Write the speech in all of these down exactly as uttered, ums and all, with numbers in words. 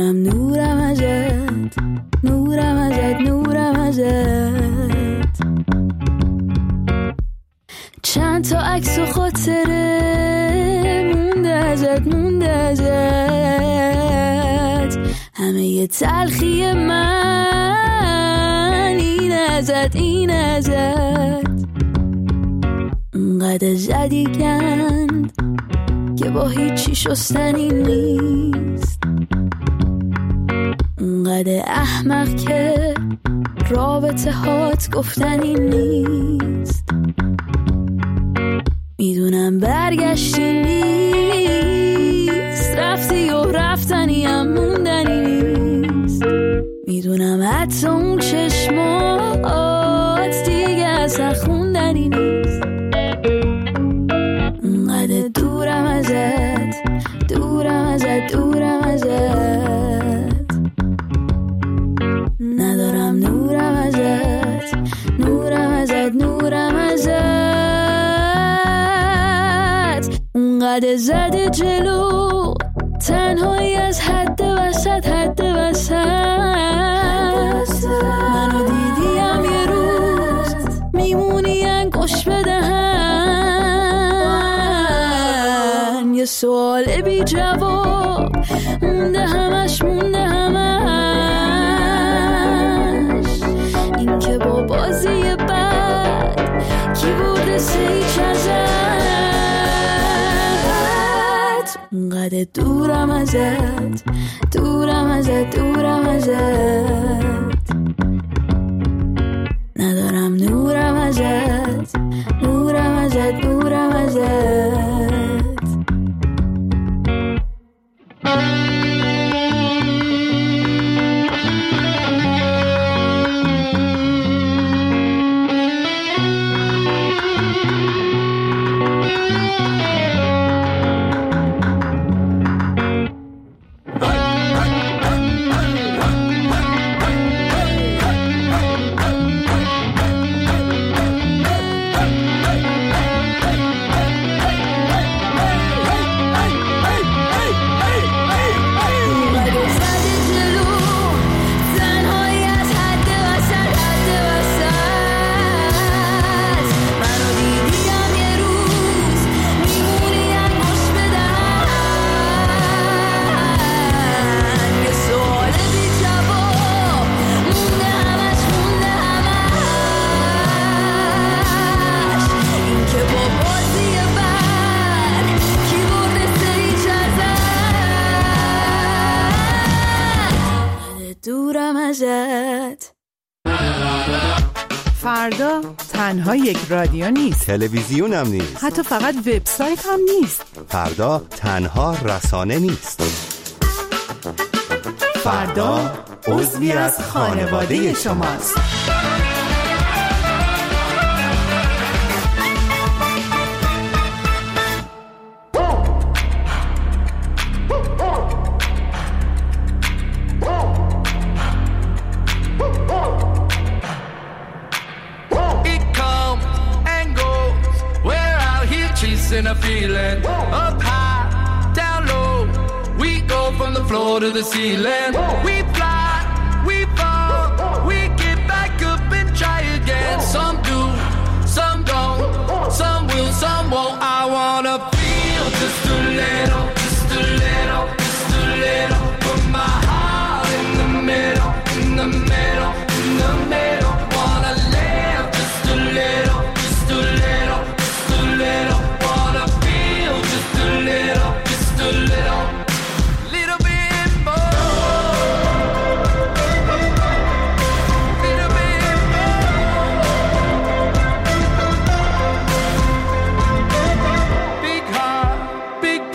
میدونم نورم ازت، نورم ازت، نورم ازت. چند تا عکس و خاطره مونده ازت، مونده ازت. همه یه تلخی من این ازت، این ازت. اونقدر زدی گند که با هیچی شستنی نیست. اونقدر احمق که رابطه هات گفتنی نیست. میدونم برگشتی نیست، رفتی و رفتنی هم موندنی نیست. میدونم حتی اون چشمات دیگه اصلا خوندنی نیست. اونقدر دورم ازت، دورم ازت، دورم ازت. ندارم نورم ازت، نورم ازت، نورم ازت. اونقدر زده جلو تنهایی از حد وسط، حد وسط. منو دیدیم یه روز میمونی انگوش بدهن. یه سوال بی جواب مونده همش، مونده همش. این که با بازی بد کی برده سیچ ازت. اونقدر دورم ازت، دورم ازت، دورم ازت. ندارم نورم ازت، نورم ازت، نورم ازت. فردا تنها یک رادیو نیست، تلویزیون هم نیست، حتی فقط وبسایت هم نیست. فردا تنها رسانه نیست. فردا عضوی از خانواده شماست. In a feeling up high, down low, we go from the floor to the ceiling. We fly, we fall, we get back up and try again. Some do, some don't, some will, some won't. I wanna feel just a little, just a little, just a little. Put my heart in the middle, in the middle, in the middle. Wanna live just a little, just a little, just a little. Just a little, just a little, little bit more, little bit more. Big heart, big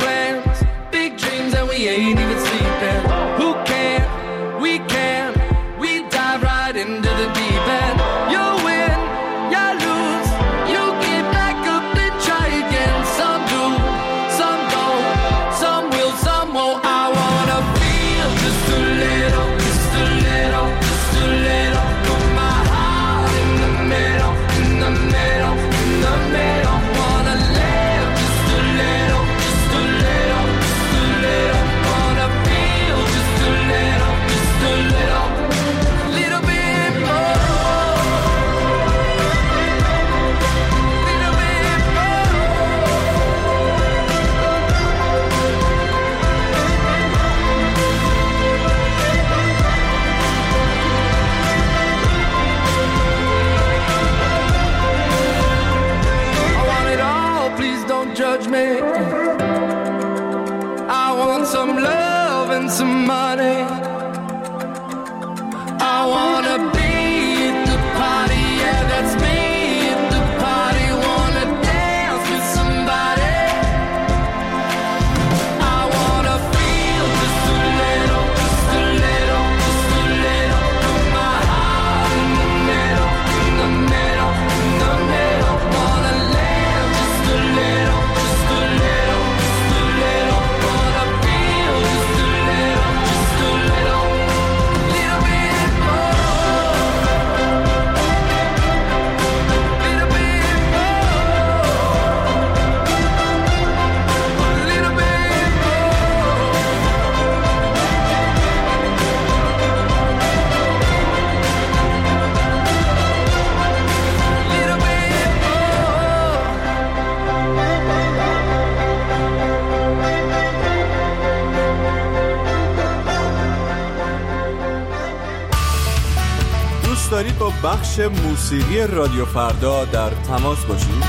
دارید با بخش موسیقی رادیو فردا در تماس باشید؟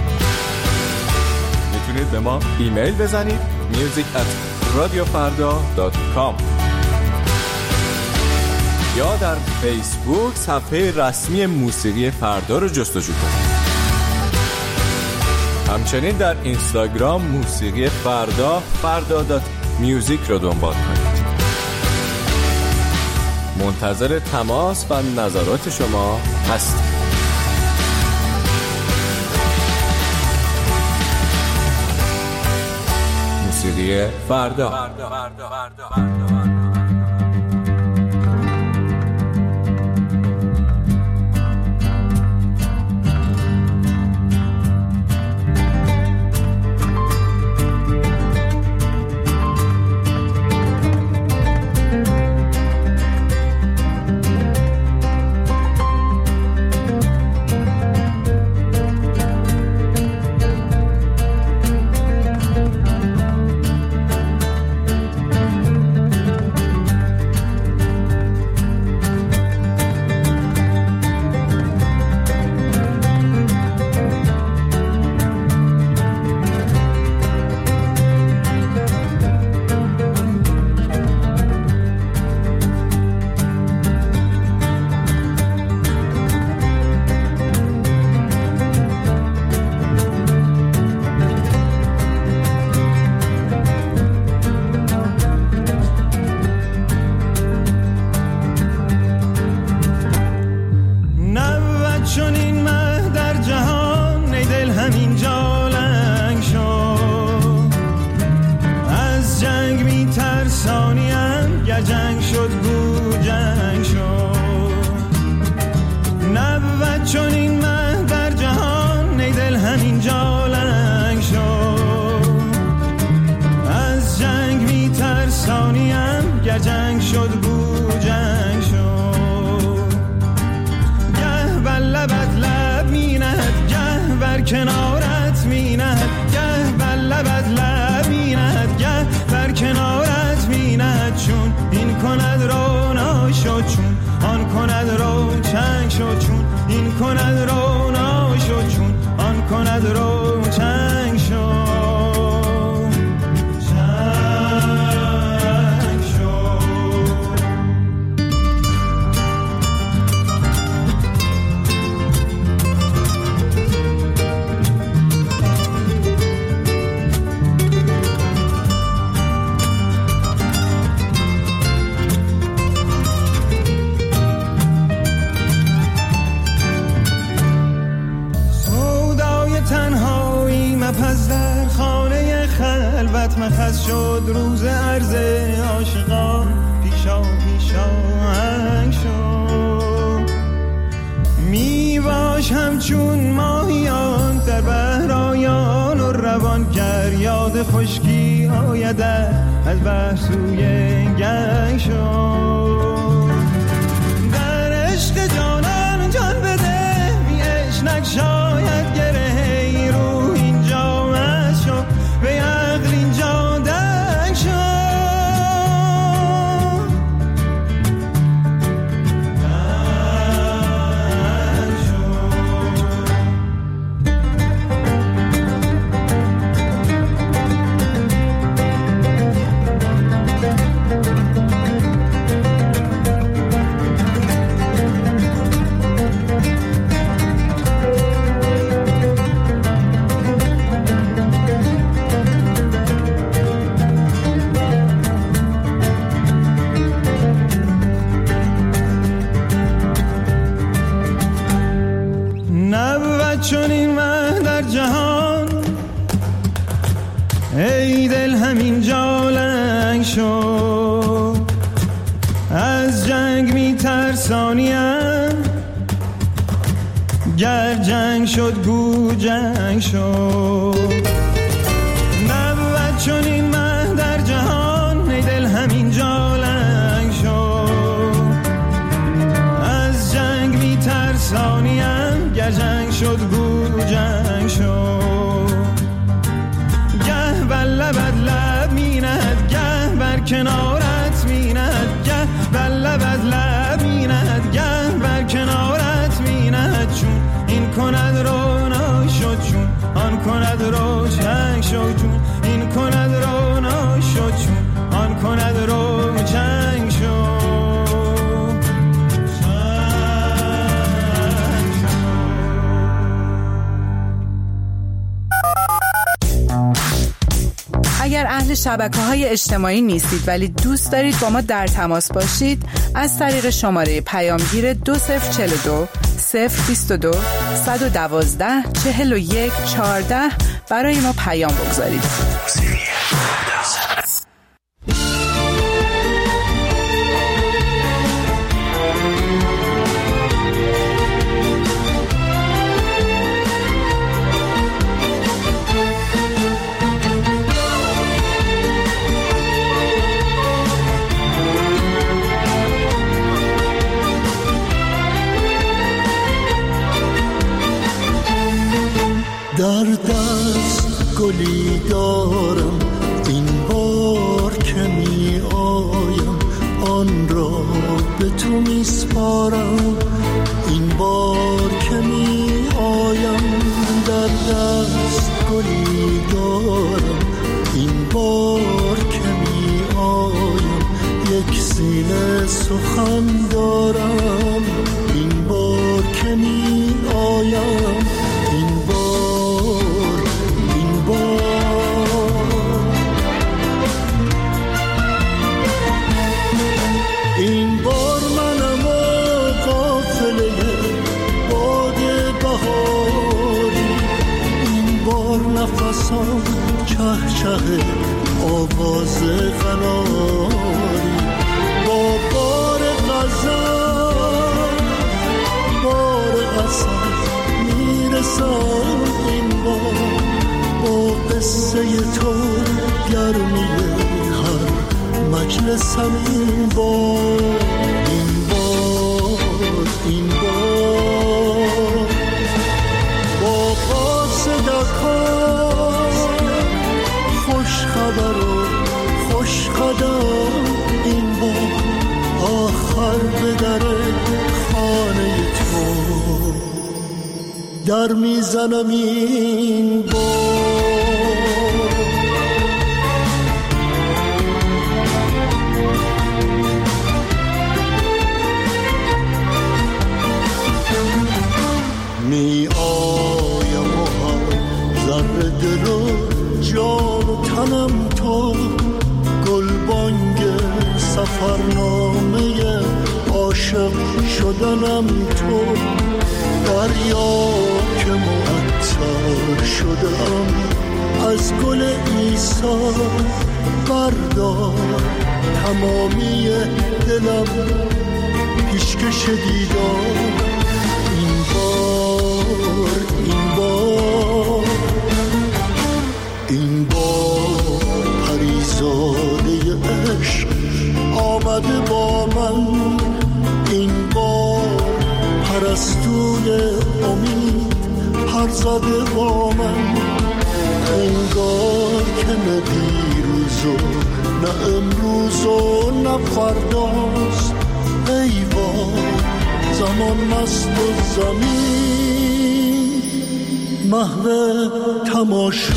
میتونید به ما ایمیل بزنید میوزیک ات رادیو فردا دات کام یا در فیسبوک صفحه رسمی موسیقی فردا رو جستجو کنید. همچنین در اینستاگرام موسیقی فردا فردا دات میوزیک رو دنبال کنید. منتظر تماس و نظرات شما هستیم. موسیقی فردا, فردا. فردا. فردا. فردا. جنگ شد بو جنگ شد گه بر لبت لب می نهد گه بر کنارت می نهد گه بر لبت لب می نهد گه بر کنارت می نهد چون این کند رونا شد چون آن کند رو چنگ شد چون این کند رونا شد چون آن کند رو چنگ شد. پس در خانه خلوت مخص شد روز عرض عاشقان پیشا پیشا هنگ شد می باش همچون ماهیان در بحرایان و روان گر یاد خشکی آید از بحر سوی گنگ شد در عشق جانان جان بده بی عشق شاید گره به عقل اینجا دنگ شد دنگ شد چون این مه در جهان ای دل همین جا لنگ شد از جنگ می ترسانیم گر جنگ شد گو جنگ شد نبود چون این مه در جهان ای دل همین جا لنگ شد از جنگ می ترسانیم گر جنگ شد گو جنگ شد گه بر لبت لب می نهد گه بر کنارت می نهد گه بر لبت لب می نهد گه بر کنارت شبکه‌های اجتماعی نیستید ولی دوست دارید با ما در تماس باشید، از طریق شماره پیامگیر دو صفر چهل و دو صفر بیست و دو صد و دوازده چهل و یک چهارده برای ما پیام بگذارید. در دست گلی دارم، این بار که می آیم آن را به تو می سپارم. این بار که می آیم در دست گلی دارم، این بار که می آیم یک سینه سخن دارم. این بار که می آیم، این بار این بار این بار منم و قافله باد بهاری. این بار نفسم چه چه آواز قناری. با بار غزل بار اصل میرسم. این بار با قصه تو گرمی هر مجلسم. این بار این بار این بار با قاصدکان خوش خبر و خوش قدم. این بار آخر به در خانه تو در میزنم. این بار می آیم و هر ذره دل و جان و تنم تو. گلبانگ سفرنامه عاشق شدنم تو. دریا که معطر شدم از گل عیسی. بردار تمامی دلم پیشکش دیدار. این بار این بار این بار پریزاده عشق آمده با من. این بار پرستوی امید پر زده با من. انگار که نه دیروز و نه امروز و نه فرداست. ای وای زمان مست و زمین محو تماشاست.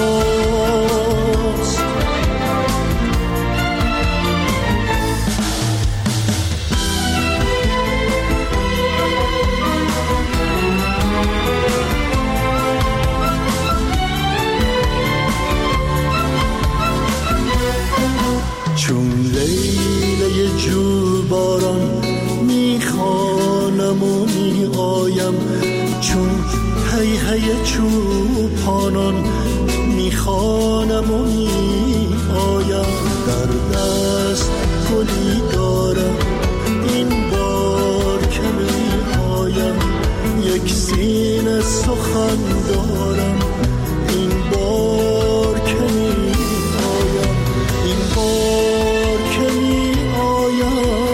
چون لیل جو باران میخوانم و می آیم. چون هی هی چوپانان میخوانم و می آیم. در دست گلی دارم، این بار که می آیم یک سینه سخن دارم. این بار که می آیم، این بار که می آیم.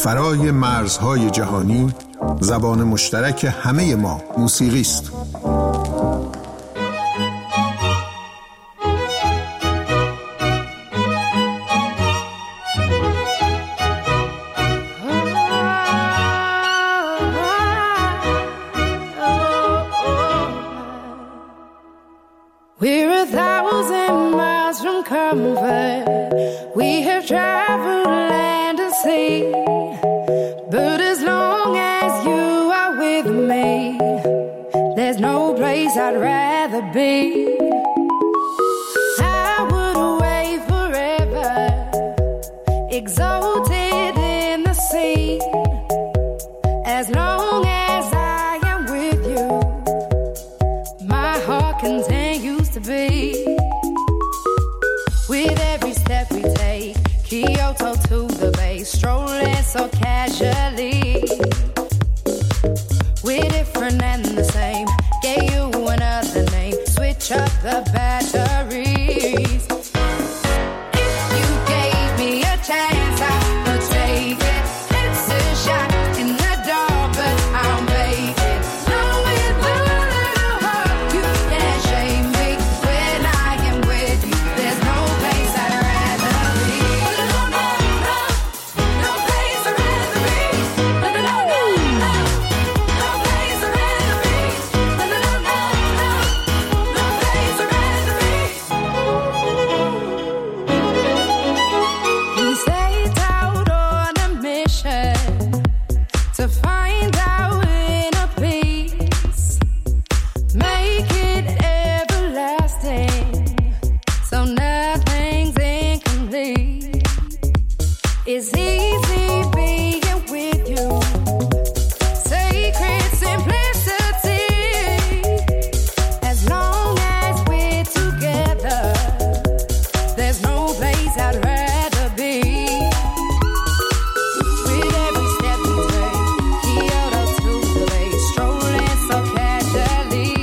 فرای مرزهای جهانی زبان مشترک همه ما موسیقی است. We're a thousand miles from comfort. We have traveled land and sea. But as long as you are with me, there's no place I'd rather be. I would wait forever, exalted in the sea. As long as I am with you, my heart continues to beat. With every step we take, Kyoto to the bay, strolling so casually. We're different and the same, gave you another name, switch up the batteries. If you gave me a chance, I would take it. It's a shot in the dark, but I'll make it. Knowing the little heart, you can't shame me. When I am with you, there's no place I'd rather be. No, no, no, no place I'd rather be. No, no, no, no, no place I'd rather be. No, no, no, no, no place I'd rather be. We set out on a mission to find our inner peace, make it everlasting, so nothing's incomplete. It's easy being with you, sacred simplicity. As long as we're together, there's no place I'd rather be. With every step we take, Kyoto to the bay, strolling so casually.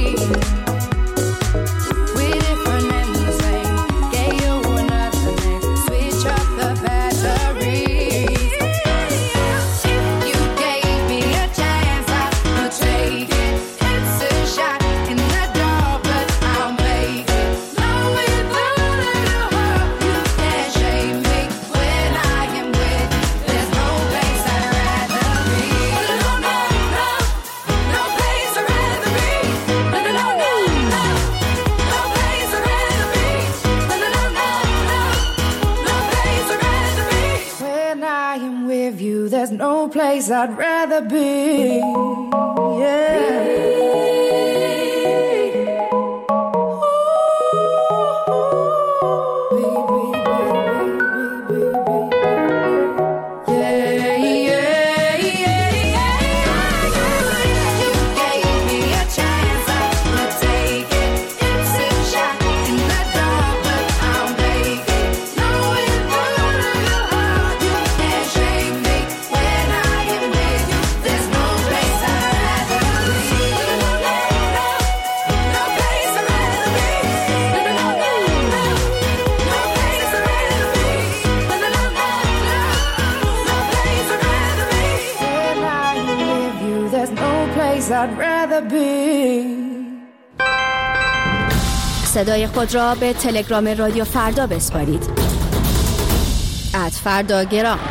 We're different and the same, gave you another name, switch up the batteries. If you gave me a chance, I would take it. It's a shot in the dark, but I'll make it. Knowing the little heart, you can't shame me. When I am with you, there's no place I'd rather be. No, no, no, no place I'd rather be. No, no, no, no, no place I'd rather be. No, no, no, no, no place I'd rather be. When I am with you, there's no place I'd rather be. Yeah. I'd rather be. صدای خود را به تلگرام رادیو فردا بسپارید. ات فردا گرام.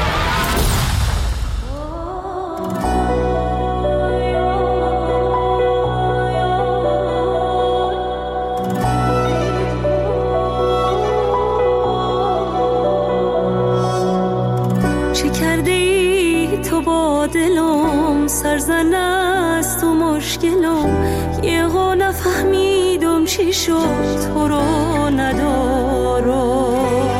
چه کرده ای تو با دلم، سرزن است و مشکلم، یه قا نفهمیدم چی شد تو رو ندارم.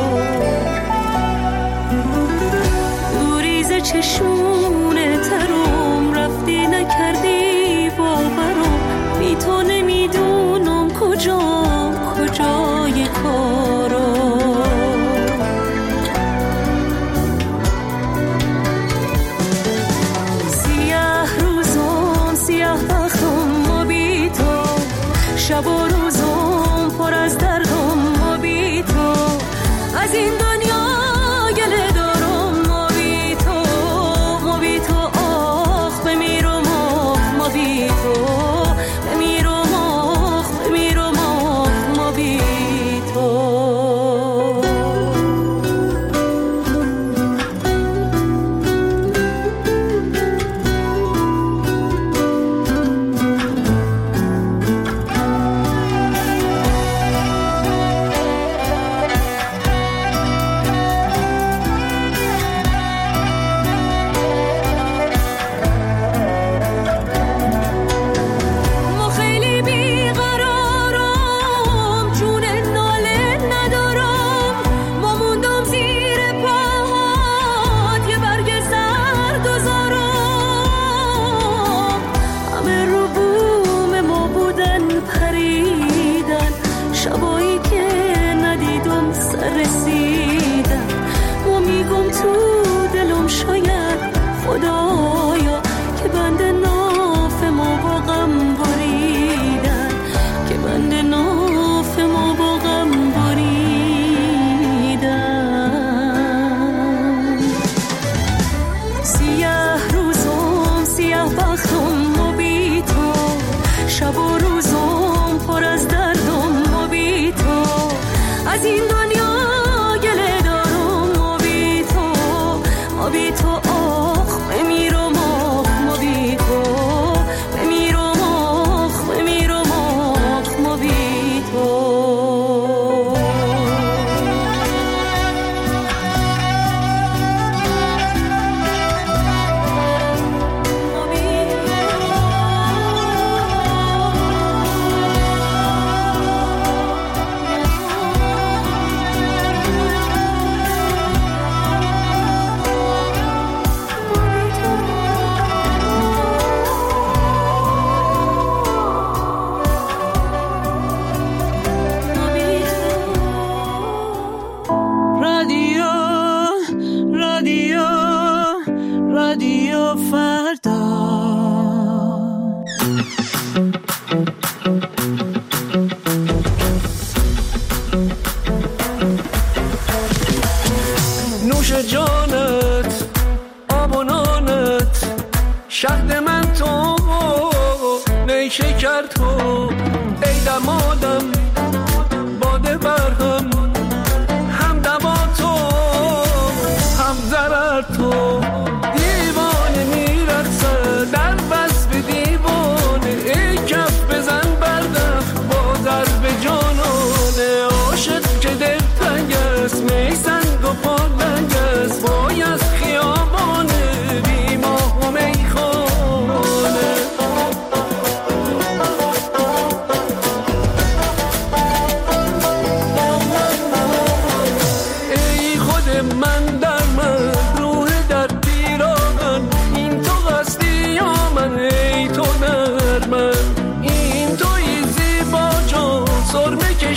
دوریز چشمونه ترم، رفتی نکردی باورم، بی تو نمیدونم کجام کجای کارم. شب و روزم پر از دردم و بی تو، از این دنیا گله دارم و بی تو.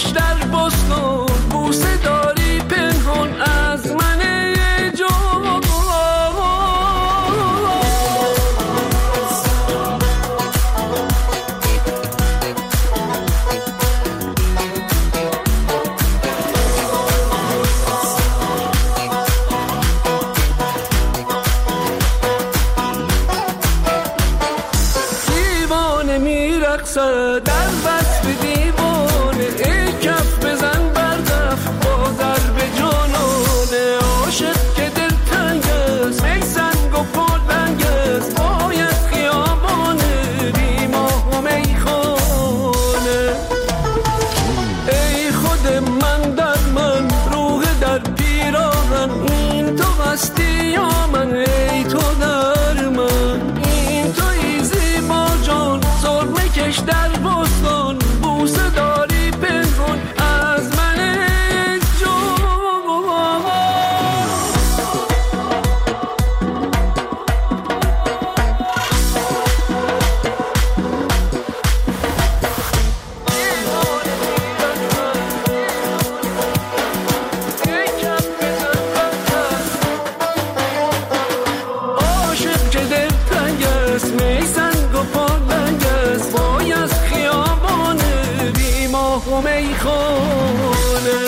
زلفکش در بستان بوسه داری پنهان از من جان. دیوانه میرقصد در وصف دیوانه، ای کف بزن بردف با ضرب جانانه. عاشق که دلتنگ است ای سنگ و پلنگ است، باید خیابانه بی ماه و میخانه. ای خود من در من روح در پیراهن، این تو هستی یا من ای تو در من. این تویی زیبا جان سرمه کش در بستان بوسه داری پنهان از من جان. عاشق که دلتنگ است می سنگ و پالنگ است، وای از خیابانه بی ماه و میخانه.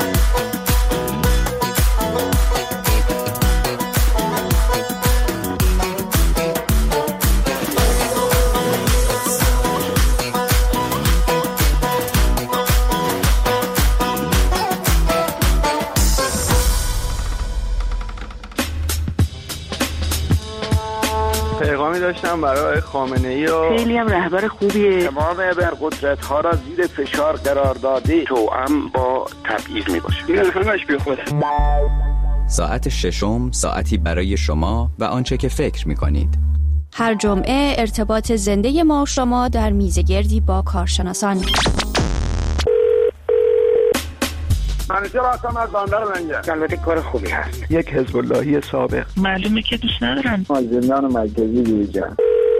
پیغامی داشتم برای خامنه‌ای و خیلی هم رهبر خوبیه. تمام ابرقدرت ها را زیر فشار قرار داده، توأم با تبعیض می باشه. این همش بی خوده. ساعت ششم ساعتی برای شما و آنچه که فکر می کنید. هر جمعه ارتباط زنده ما و شما در میزگردی با کارشناسان. منیجر هستم از بندر منجر. البته کار خوبی هست. یک حزب اللهی سابق. معلومه که دوست ندارن. از زندان مرکزی دیجا.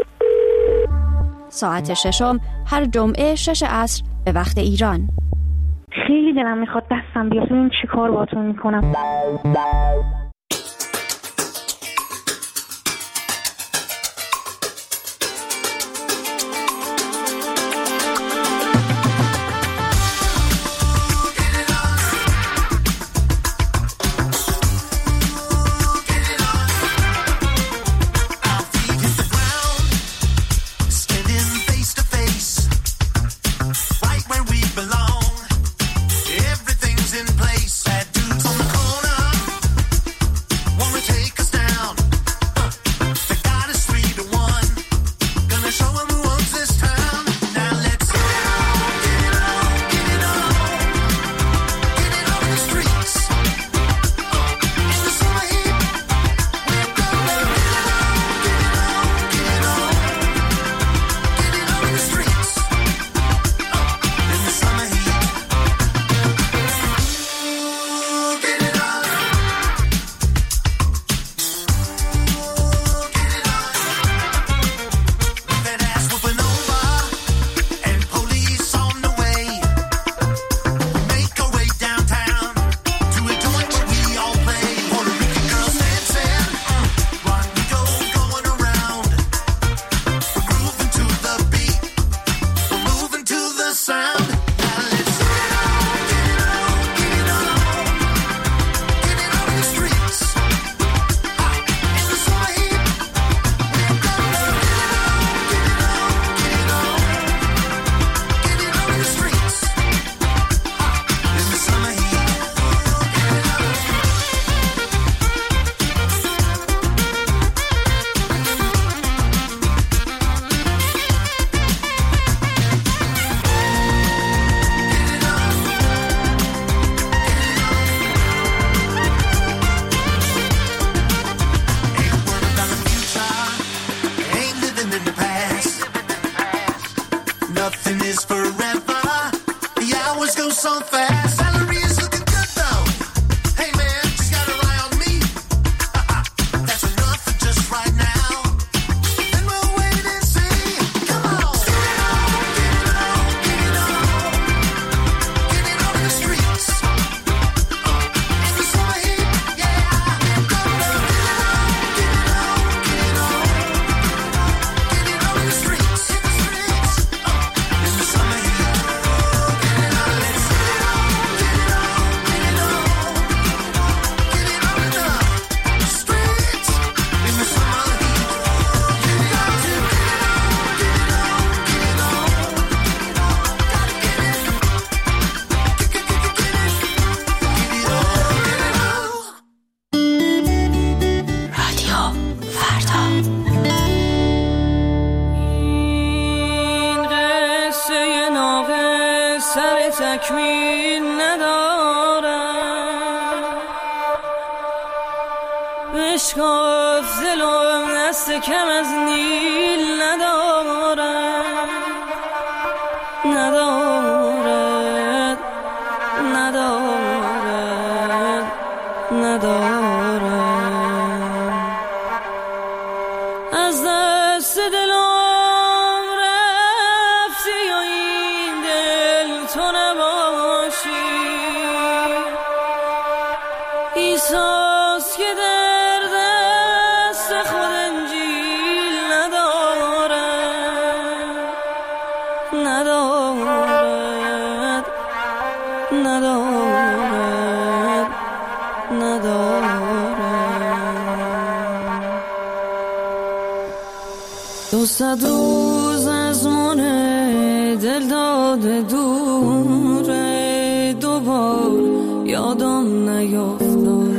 ساعت ششم هر جمعه شش عصر به وقت ایران. خیلی دلم میخواد دستم بیاد ببین چی کار باهاتون میکنم. Everything's in place. That dude's on the corner. نیل ندارد، بشکاف دلم دست کم از نیل ندارد، ندارد ندارد ندارد. از دست دلم رفتی و این دل تو نباشی، ایساس که در دست خود انجیل ندارد، ندارد ندارد ندارد. دو صد روز از من دل داده دوره، دوبار یادم نیفتاد،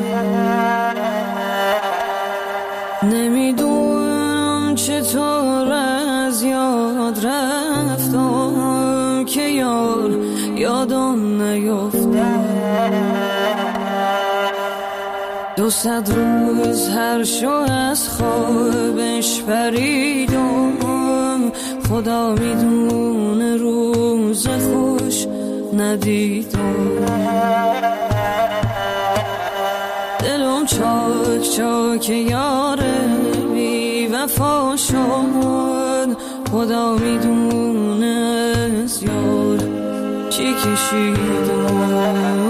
نمیدونم چطور از یاد رفتم که یار یادم نیفتاد. دو صد روز هر شو از خوابش پریدم، خدا میدونه روز خوش ندیدم. دلم چاک چاک یار بی وفا شد، خدا میدونه از یار چی کشیدم.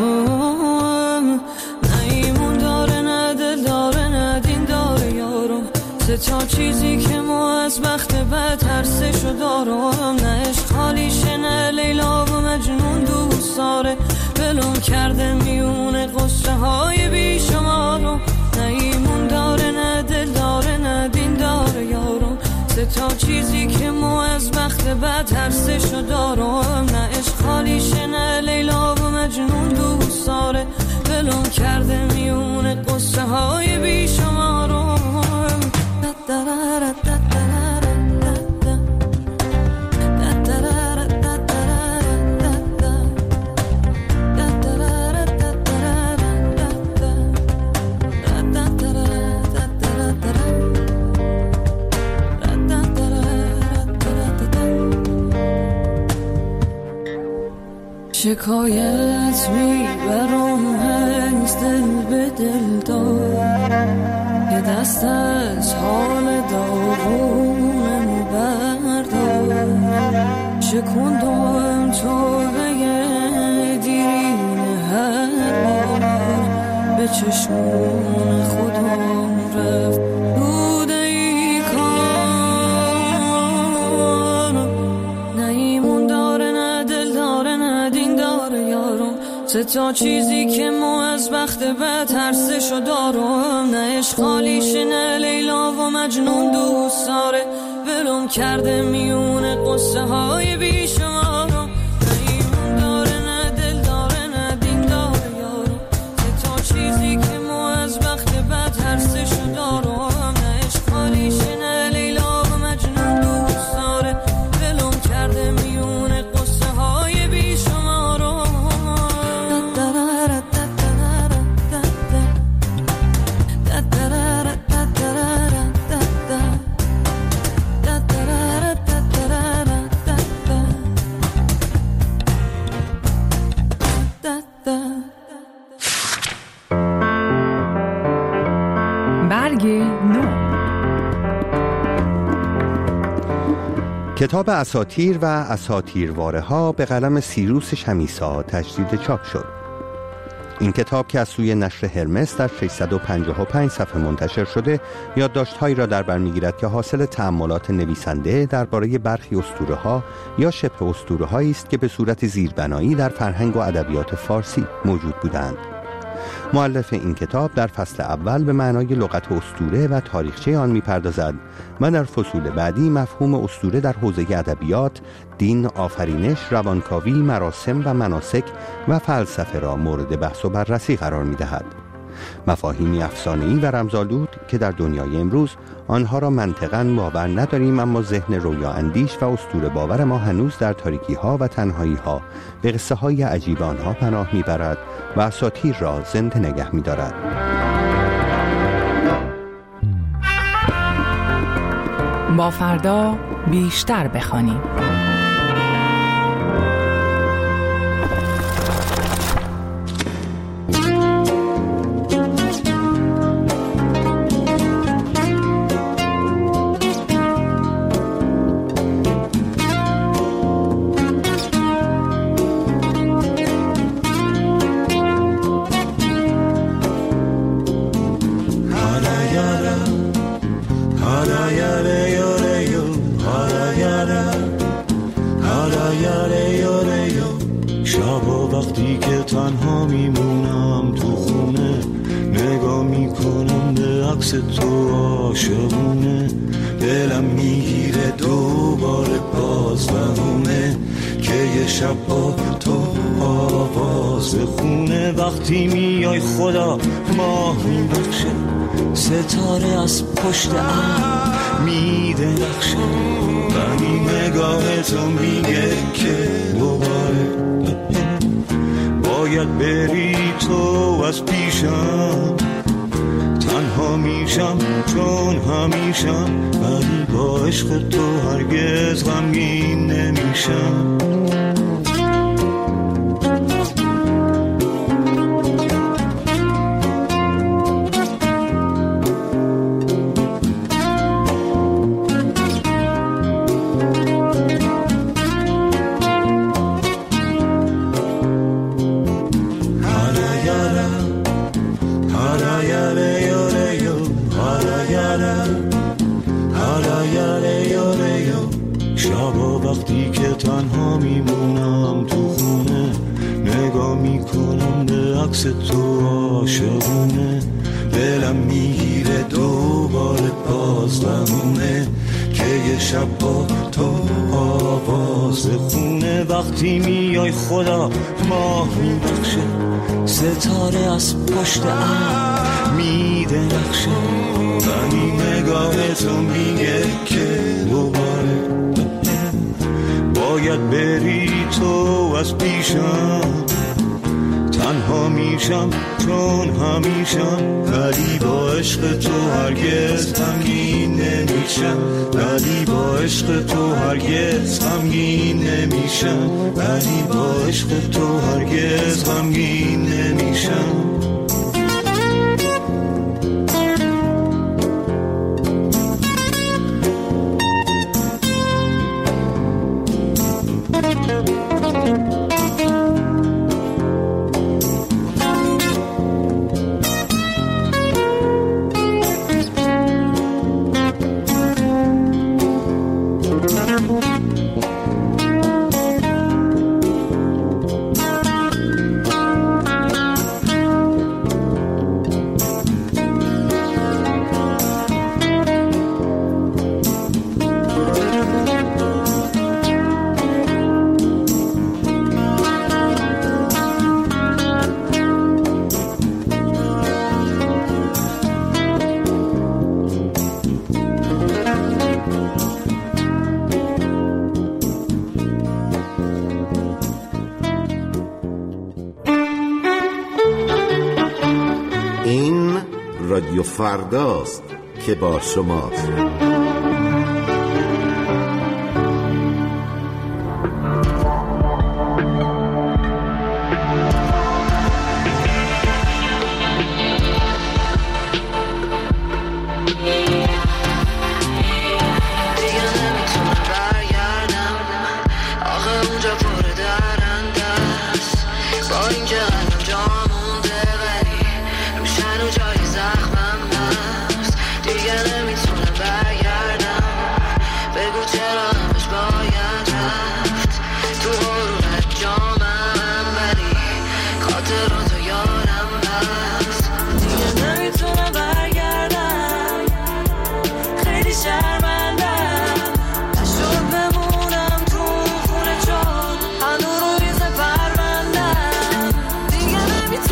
تا چیزی که ما از بخت بد ترسشو دارم، نه عشق خالیشه نه لیلا و مجنون دوست داره، بلوم کرده میونه قصه های بی شمارم، نه ایمون داره نه دل داره نه دین داره یارم. سه تا چیزی که ما از بخت بد ترسشو دارم، نه عشق خالیشه نه لیلا و مجنون دوست داره، بلوم کرده میونه قصه های بی شمارم. شکایت میبرم از دل به دل دار، یه دست از حال داغونم بردار، شکندم تو بگه دیرین هر بار، به چشمون خودم رفت بوده ای کار، نه ایمون داره نه دل داره نه دین داره یارم. سه تا چیزی که ما از بخت بد ترسشو دارم، نه عشق خالیشه نه لیلا و مجنون دوست داره، ولم کرده میونه قصه های بی شمارم، نه ایمون داره نه دل داره نه دین داره یارم. سه تا چیزی که ما از بخت بد ترسشو دارم، نه عشق خالیشه نه لیلا و مجنون دوست داره، ولم کرده میونه قصه های بی شمارم. برگ نو. کتاب اساطیر و اساطیرواره ها به قلم سیروس شمیسا تجدید چاپ شد. این کتاب که از سوی نشر هرمس در ششصد و پنجاه و پنج صفحه منتشر شده، یادداشت‌هایی را در بر می‌گیرد که حاصل تأملات نویسنده درباره برخی اسطوره‌ها یا شبه اسطوره‌هایی است که به صورت زیربنایی در فرهنگ و ادبیات فارسی موجود بودند. مؤلف این کتاب در فصل اول به معنای لغت اسطوره و تاریخچه آن می‌پردازد و در فصول بعدی مفهوم اسطوره در حوزه ادبیات، دین، آفرینش، روانکاوی، مراسم و مناسک و فلسفه را مورد بحث و بررسی قرار می‌دهد. مفاهیمی افسانه‌ای و رمزآلود که در دنیای امروز آنها را منطقاً باور نداریم، اما ذهن رویا اندیش و اسطوره باور ما هنوز در تاریکی ها و تنهایی ها به قصه های عجیب آنها پناه میبرد و اساطیر را زنده نگه میدارد. با فردا بیشتر بخوانیم. وقتی که تنها میمونم تو خونه، نگاه میکنم به عکس تو عاشقونه، دلم میگیره دوباره باز بمونه که یه شب با تو آواز بخونه. وقتی میای خدا ماه میبخشه، ستاره از پشت ابر میده نقشه، ولی نگاه تو میگه که دوباره باید بری تو از پیشم. تنها میشم چون همیشم، ولی با عشق تو هرگز غمگین نمیشم. شبا وقتی که تنها میمونم تو خونه، نگاه میکنم به عکس تو عاشقونه، دلم میگیره دوباره باز بمونه که یه شب با تو آواز بخونه. وقتی میای خدا ماه میبخشه، ستاره از پشت ابر میده نقشه، ولی نگاه تو میگه که دوباره باید بری تو از پیشم. تنها میشم چون همیشم، ولی با عشق تو هرگز غمگین نمیشم، ولی با عشق تو هرگز غمگین نمیشم، ولی با عشق تو هرگز غمگین نمیشم. رادیو فرداست که با شماست. Tell me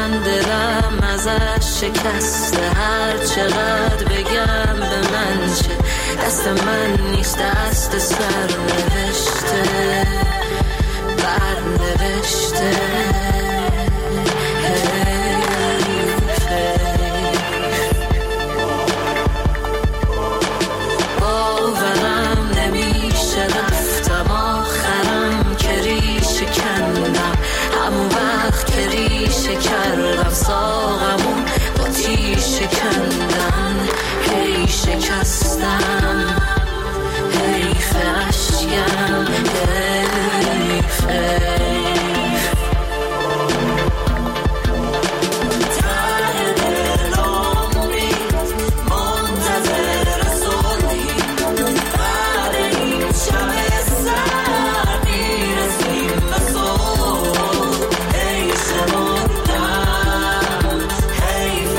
من دلم ازش شکسته، هر چقدر بگم به من چه، دست من نیست دست سر نوشته بر نوشته. باورم نمیشه رفتم آخرم که ریشه کندم، همون وقت که ریشه کردم ساقمون با تیشه کندن، هی شکستم حیف اشیم حیف حیف. ته دل امید منتظر صلحی، بر این شب سرد میرسیم به صلح، ای شمردم حیف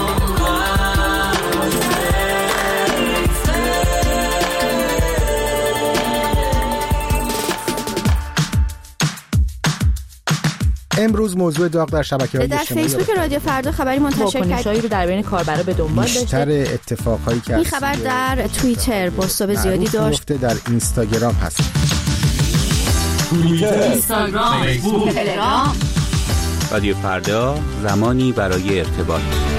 عمرم حیف. امروز موضوع داغ در شبکه‌های در اجتماعی فیسبوک رادیو فردا خبری منتشر واکنش‌هایی رو در بین کاربرا به دنبال بیشتر داشته. اتفاقهایی که این خبر در توییتر بازتاب زیادی داشت، در اینستاگرام هست. توییتر، اینستاگرام، فیسبوک، تلگرام. رادیو فردا، زمانی برای ارتباط.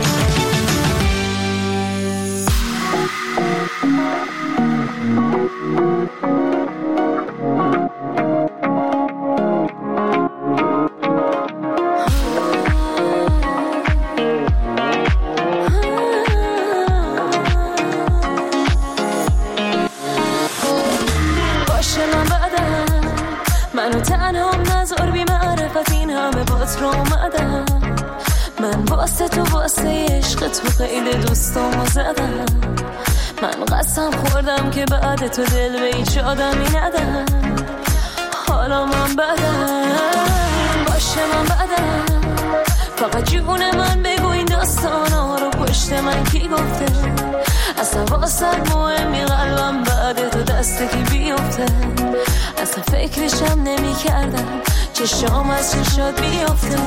باشه من بعدم منو تنها نذار بی معرفت، این همه بات رو اومدم من واسه تو واسه عشق تو خیلی دوستامو زدم، من قسم خوردم که بعد تو دل به هیچ آدمی ندم، حالا من بعدم باشه من بعدم، فقط جون من بگو این داستانا رو پشت من کی گفته، اصلا واسه مهمی قلبم بعد تو دست کی بیفته، اصلا فکرشم نمی کردم چشام از چشات بیفته.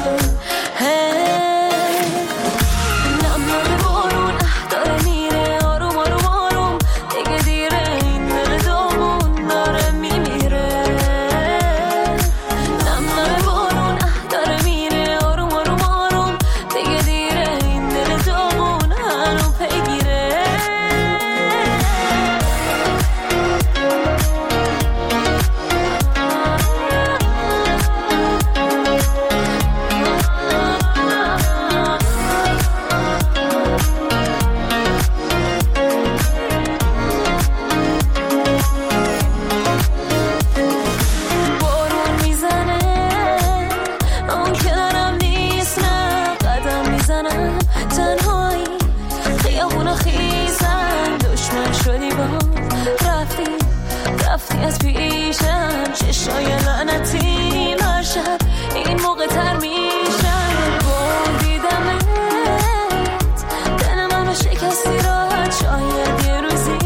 نم نم بارون داره میره آروم آروم آروم، دیگه دیره این دل دامون داره میمیره. نم نم بارون داره میره آروم آروم آروم، دیگه دیره این دل دامون هنو پیگیره. رفتی از پیشم چشای لعنتی مرشب این موقع تر میشم، بردیدمت دل منو شکستی راحت، شاید یه روزی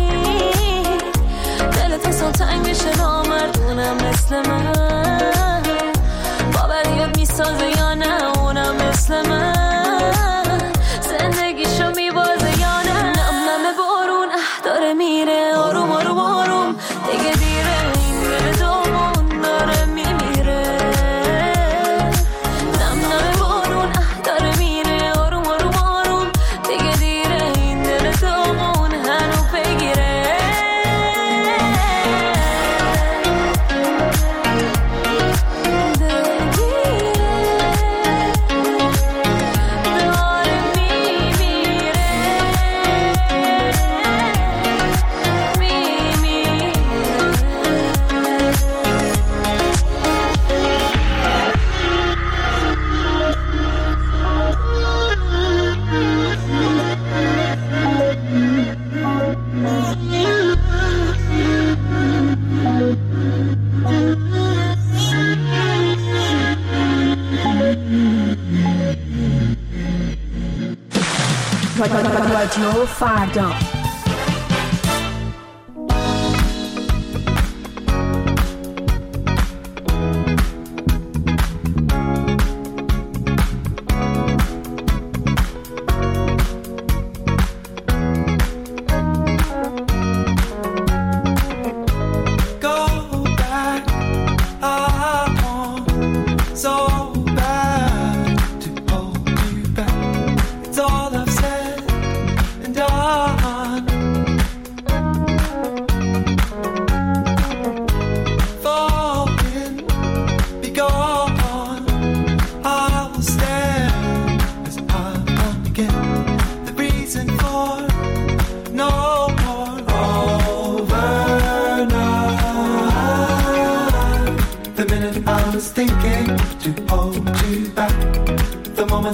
دلت اصلا تنگ بشه نامردونم مثل من، باوریت میسازه یا نه اونم مثل من، زندگیشو میبازه یا نه. نم نم بارون داره میره آروم آروم آروم، دیگه دیره این دل دامون داره میمیره. نم نم بارون داره میره آروم آروم آروم، دیگه دیره این دل دامون هنو پیگیره. رادیو فردا.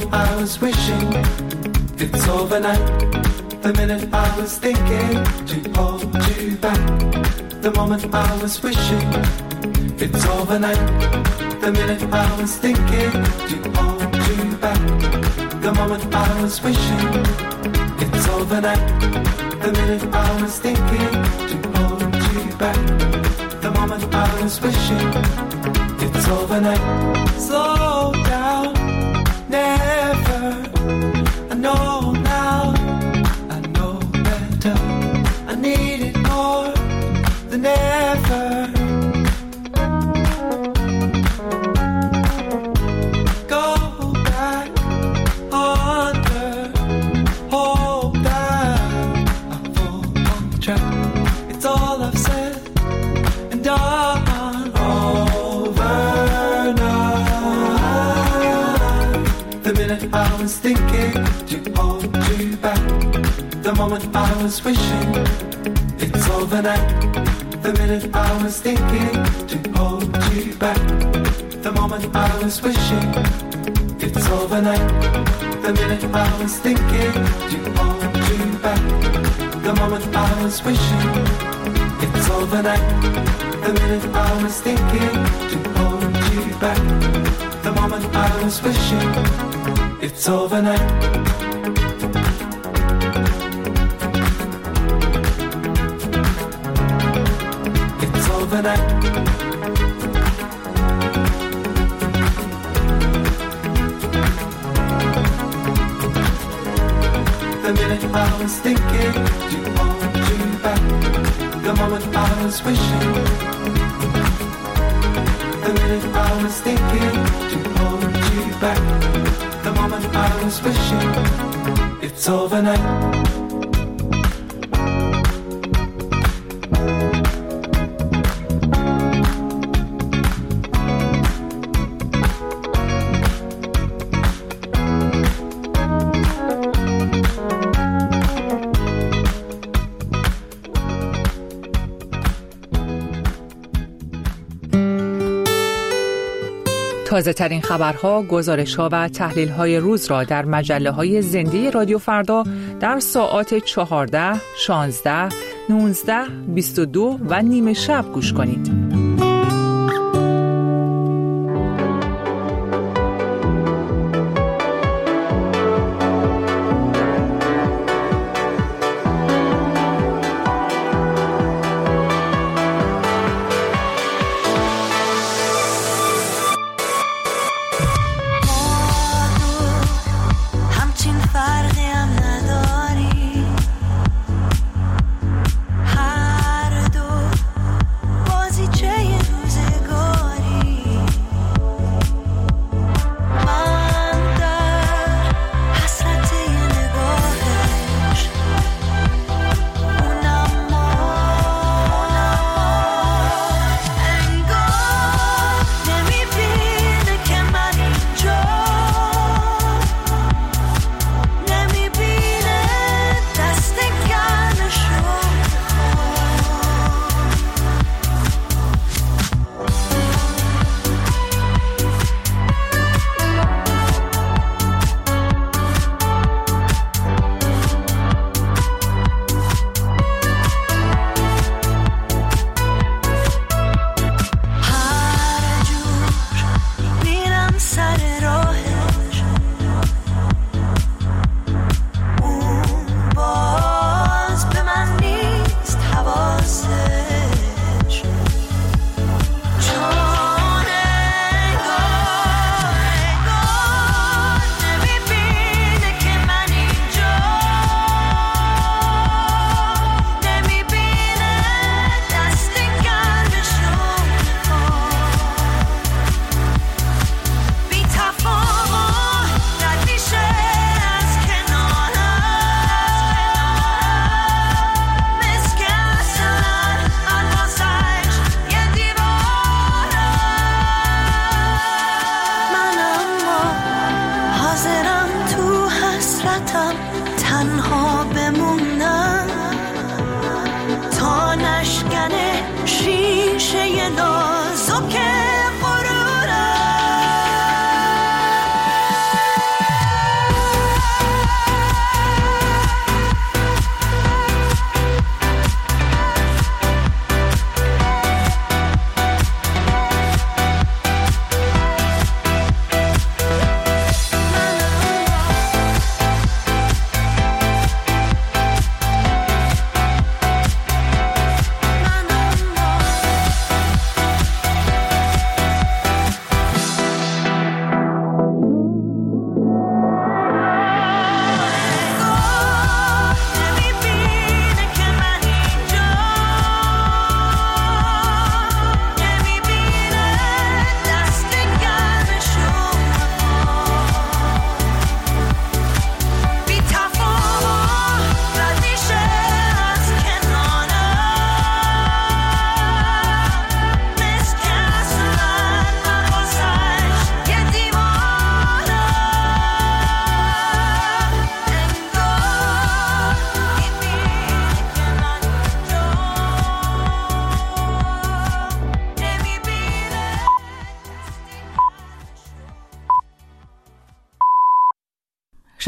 I was wishing it's overnight. The minute I was thinking to hold you back. The moment I was wishing it's overnight. The minute I was thinking to hold you back. The moment I was wishing it's overnight. The minute I was thinking to hold you back. The moment I was wishing it's overnight. Slow down, never. I know now, I know better. I need it more than ever. Go back under, hold that I'm full on track. It's all I've said and done over now. The minute I was thinking to hold you back. The moment I was wishing it's overnight. The minute I was thinking to hold you back. The moment I was wishing it's overnight. The minute I was thinking to hold you back. The moment I was wishing it's overnight. The minute I was thinking to hold you back. The moment I was wishing it's overnight. Overnight. The minute I was thinking to hold you back. The moment I was wishing. The minute I was thinking to hold you back. The moment I was wishing it's overnight. تازه ترین خبرها، گزارش‌ها و تحلیل‌های روز را در مجله‌های زنده رادیو فردا در ساعات چهارده، شانزده، نوزده، بیست و دو و نیمه شب گوش کنید. تنها بمونم